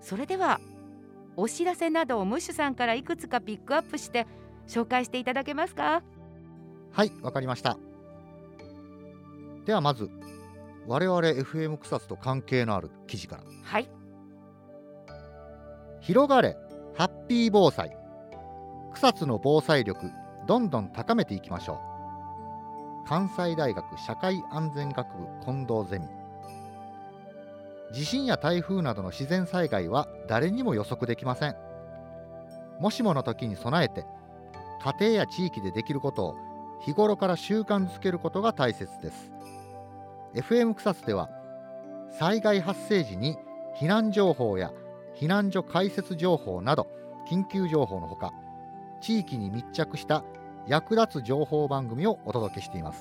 それではお知らせなどをムッシュさんからいくつかピックアップして紹介していただけますか？ はい、わかりました。ではまず、我々 FM 草津と関係のある記事から。 はい。 広がれハッピー防災、草津の防災力どんどん高めていきましょう。関西大学社会安全学部近藤ゼミ。地震や台風などの自然災害は誰にも予測できません。もしもの時に備えて、家庭や地域でできることを日頃から習慣づけることが大切です。 FM 草津では災害発生時に避難情報や避難所開設情報など緊急情報のほか、地域に密着した役立つ情報番組をお届けしています。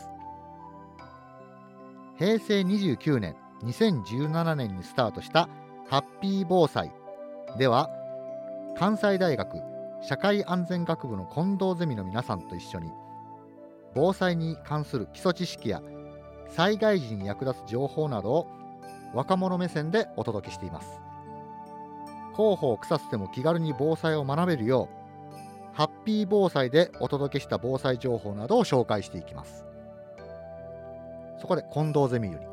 平成29年2017年にスタートしたハッピー防災では、関西大学社会安全学部の近藤ゼミの皆さんと一緒に、防災に関する基礎知識や災害時に役立つ情報などを若者目線でお届けしています。広報草津でも気軽に防災を学べるよう、ハッピー防災でお届けした防災情報などを紹介していきます。そこで近藤ゼミより、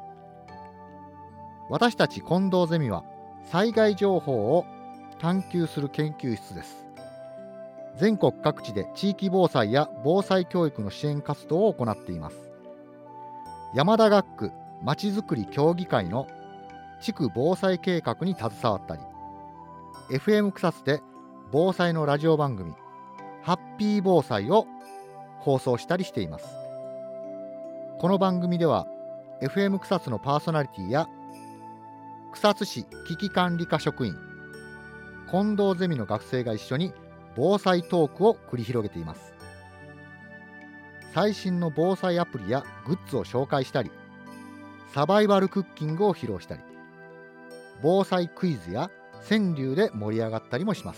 私たち近藤ゼミは災害情報を探求する研究室です。全国各地で地域防災や防災教育の支援活動を行っています。山田学区まちづくり協議会の地区防災計画に携わったり、 FM 草津で防災のラジオ番組ハッピー防災を放送したりしています。この番組では FM 草津のパーソナリティや草津市危機管理課職員近藤ゼミの学生が一緒に防災トークを繰り広げています。最新の防災アプリやグッズを紹介したり、サバイバルクッキングを披露したり、防災クイズや川柳で盛り上がったりもします。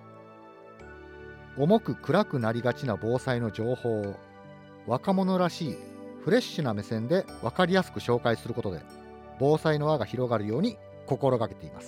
重く暗くなりがちな防災の情報を若者らしいフレッシュな目線で分かりやすく紹介することで、防災の輪が広がるように心がけています。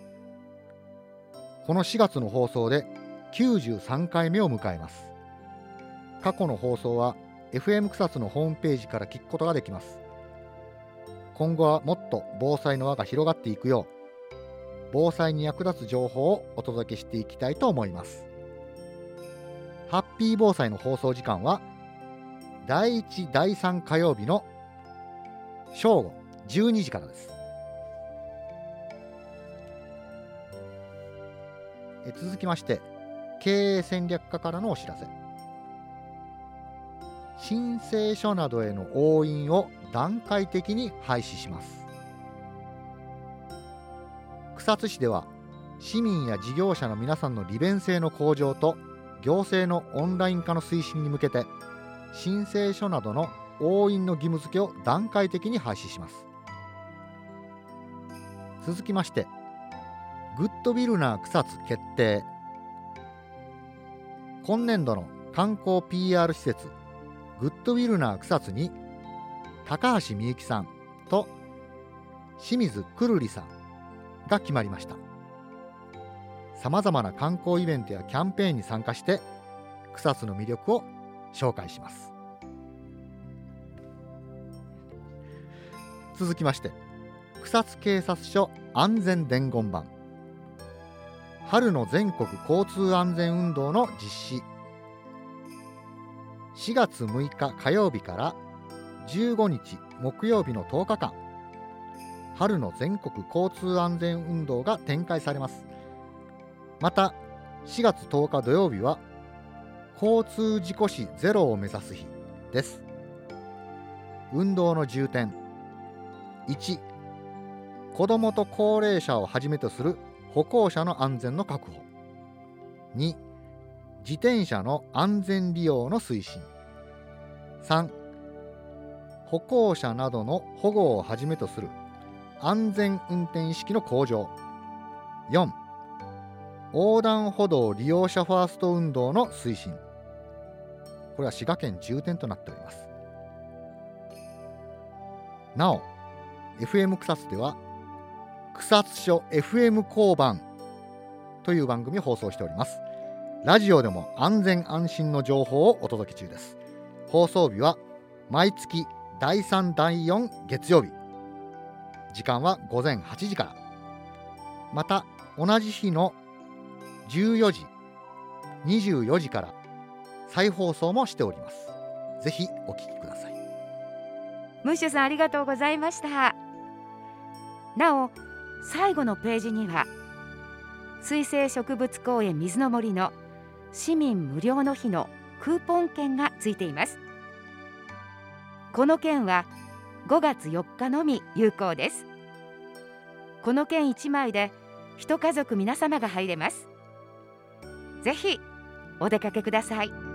この4月の放送で93回目を迎えます。過去の放送は FM 草津のホームページから聞くことができます。今後はもっと防災の輪が広がっていくよう、防災に役立つ情報をお届けしていきたいと思います。ハッピー防災の放送時間は第1、第3火曜日の正午12時からです。続きまして、経営戦略課からのお知らせ。申請書などへの押印を段階的に廃止します。草津市では市民や事業者の皆さんの利便性の向上と行政のオンライン化の推進に向けて、申請書などの押印の義務付けを段階的に廃止します。続きまして、グッドビルナー草津決定。今年度の観光 PR 施設グッドウィルナー草津に高橋美幸さんと清水くるりさんが決まりました。さまざまな観光イベントやキャンペーンに参加して草津の魅力を紹介します。続きまして、草津警察署安全伝言板、春の全国交通安全運動の実施。4月6日火曜日から15日木曜日の10日間、春の全国交通安全運動が展開されます。また4月10日土曜日は交通事故死ゼロを目指す日です。運動の重点。1、子どもと高齢者をはじめとする歩行者の安全の確保。2、自転車の安全利用の推進。3、歩行者などの保護をはじめとする安全運転意識の向上。4、横断歩道利用者ファースト運動の推進。これは滋賀県重点となっております。なお FM 草津では草津署 FM 交番という番組を放送しております。ラジオでも安全安心の情報をお届け中です。放送日は毎月第3第4月曜日、時間は午前8時から、また同じ日の14時24時から再放送もしております。ぜひお聞きください。 ムッシュさん、ありがとうございました。なお、最後のページには水生植物公園水の森の市民無料の日のクーポン券がついています。この券は5月4日のみ有効です。この券1枚で一家族皆様が入れます。ぜひお出かけください。